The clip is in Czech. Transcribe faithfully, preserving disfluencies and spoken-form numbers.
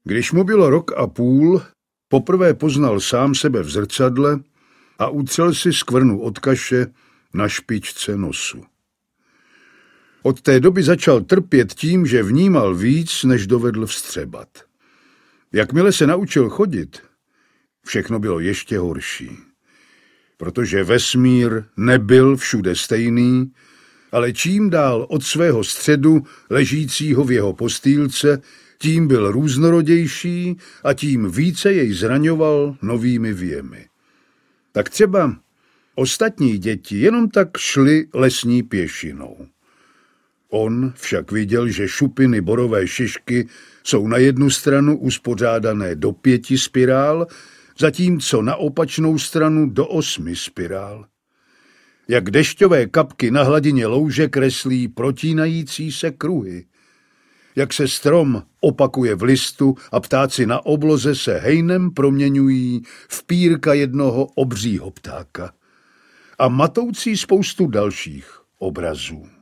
Když mu bylo rok a půl, poprvé poznal sám sebe v zrcadle a utřel si skvrnu od kaše na špičce nosu. Od té doby začal trpět tím, že vnímal víc, než dovedl vstřebat. Jakmile se naučil chodit, všechno bylo ještě horší. Protože vesmír nebyl všude stejný, ale čím dál od svého středu, ležícího v jeho postýlce, tím byl různorodější a tím více jej zraňoval novými věmy. Tak třeba ostatní děti jenom tak šly lesní pěšinou. On však viděl, že šupiny borové šišky jsou na jednu stranu uspořádané do pěti spirál, zatímco na opačnou stranu do osmi spirál. Jak dešťové kapky na hladině louže kreslí protínající se kruhy. Jak se strom opakuje v listu a ptáci na obloze se hejnem proměňují v pírka jednoho obřího ptáka. A matoucí spoustu dalších obrazů.